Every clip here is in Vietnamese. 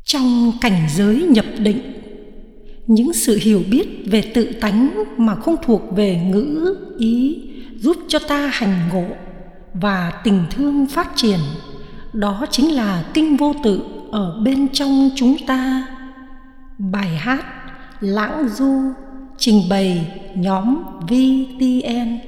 Trong cảnh giới nhập định, những sự hiểu biết về tự tánh mà không thuộc về ngữ, ý giúp cho ta hành ngộ và tình thương phát triển. Đó chính là kinh vô tự ở bên trong chúng ta. Bài hát Lãng Du trình bày nhóm VTN.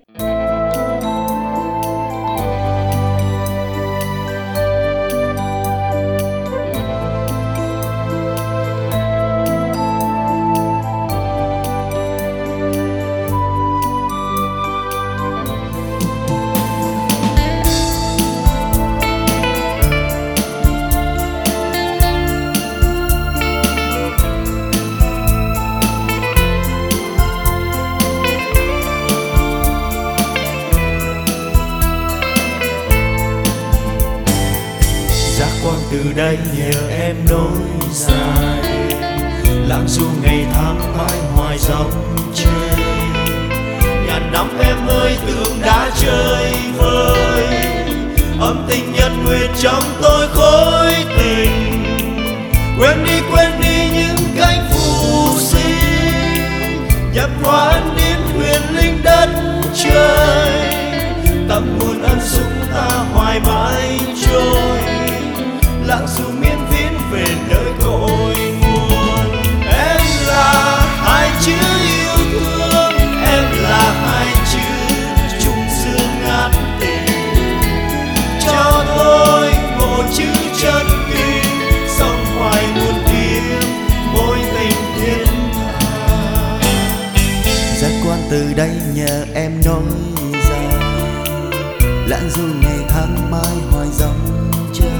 Từ đây nhờ em nối dài, lãng du ngày tháng mãi hoài dòng chơi. Ngàn năm em ơi tưởng đã chơi vơi, ấm tình nhật nguyệt trong tôi khối tình. Quên đi những cánh phù sinh, nhập qua ân điển huyền linh đất trời. Tâm nguồn ân sủng ta hoài mãi trôi, lãng du miên viễn về nơi cội nguồn. Em là hai chữ yêu thương, em là hai chữ chung dương ngát tình. Cho tôi một chữ chân tình, sông hoài muôn kiếp mối tình thiên tha. Giác quan từ đây nhờ em nối dài, lãng du ngày tháng mãi hoài dòng chơi.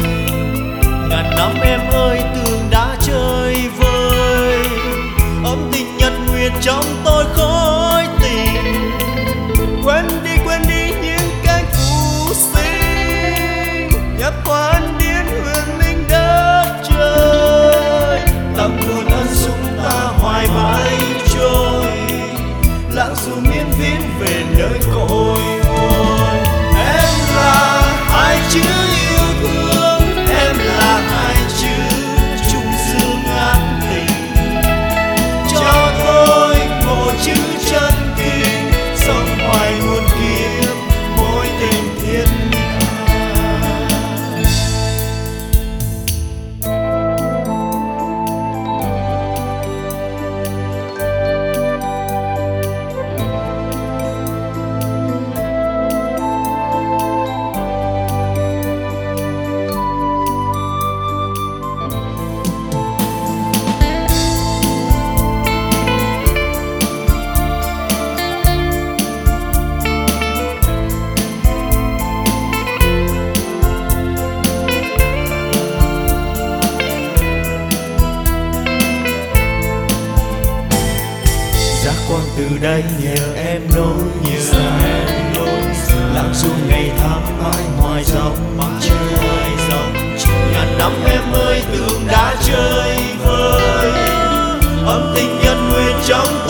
Ngàn năm em ơi tưởng đã chơi vơi, ấm tình nhật nguyệt trong tôi khối tình. Quên đi những cánh phù sinh, nhập qua ân điển huyền linh đất trời. Tâm nguồn ân sủng ta hoài mãi trôi, lãng du miên viễn về nơi cội nguồn. Em là hai chữ yêu thương, em là hai chữ chung dương ngát tình. Cho tôi một chữ chân tình, sống hoài muôn kiếp mối tình thiên tha. Từ đây nhờ em nối dài, lãng du ngày tháng mãi hoài dòng chơi. Ngàn năm em ơi tưởng đã chơi vơi, ấm tình nhật nguyệt trong